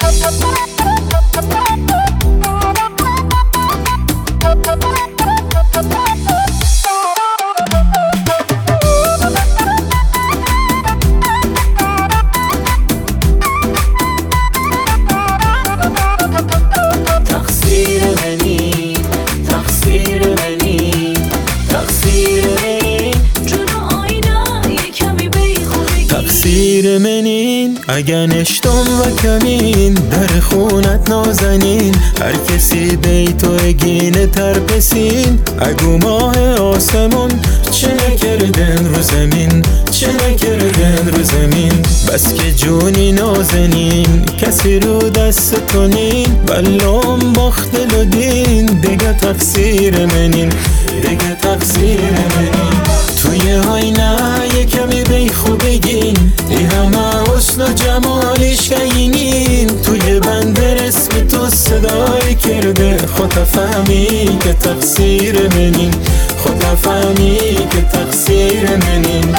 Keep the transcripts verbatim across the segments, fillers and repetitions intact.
تقصیر منین اگه نشتم و کمین در خونت نازنین هر کسی بیتو اگینه ترپسین اگو ماه آسمون چه نکردن رو زمین چه نکردن رو زمین بس که جونی نازنین کسی رو دست تونین بلام باخت لدین دیگه تقصیر منین دیگه تقصیر منین توی آینه یه کمی بی خوبگین ای همه حسن و جمالش گینین توی بنده رسم تو صدای کرده خود فهمی که تقصیر منین خود فهمی که تقصیر منین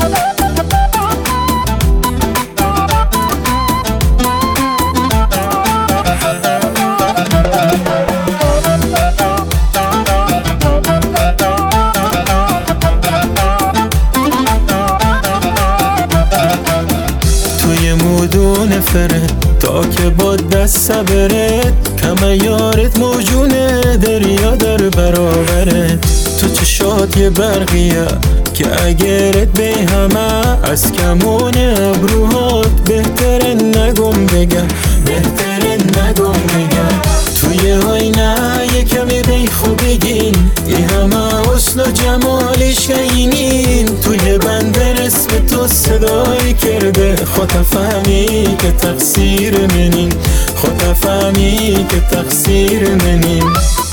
مودون فرد تا که با دست صبرت کم یارت موجونه دریا در برابرت تو چشات یه برقیه که اگرت به همه از کمون ابروهات بهتره نگم بگم بهتره نگم بگم توی آینه یه کمی بی خوبگین ای همه حسن و جمالش گینین توی بنده رسم تو صدای کرده خود فهمی که تقصیر منین خود فهمی که تقصیر منین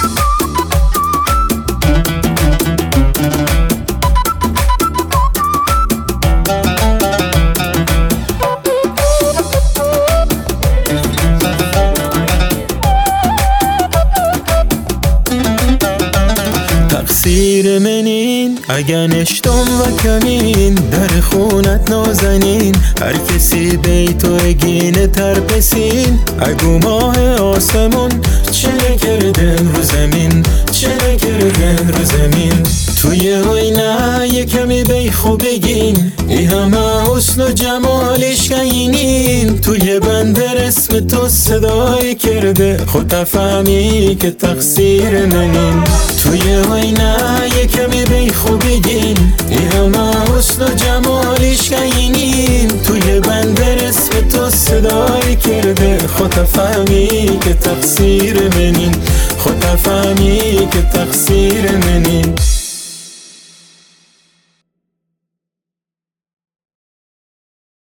تقصیر منین اگه نشتم و کمین در خونت نازنین هر کسی بیتو اگینه ترپسین اگو ماه آسمون چه نکردن رو زمین چه نکردن رو زمین توی آینه یه کمی بی خوبگین ای همه حسن و جمالش گینین توی بنده رسم تو صدای کرده خود فهمی که تقصیر منین توی آینه یه کمی بی خوبگین ای همه حسن و جمالش گینین توی بنده رسم تو صدای کرده خود فهمی که تقصیر منین خود فهمی که تقصیر منین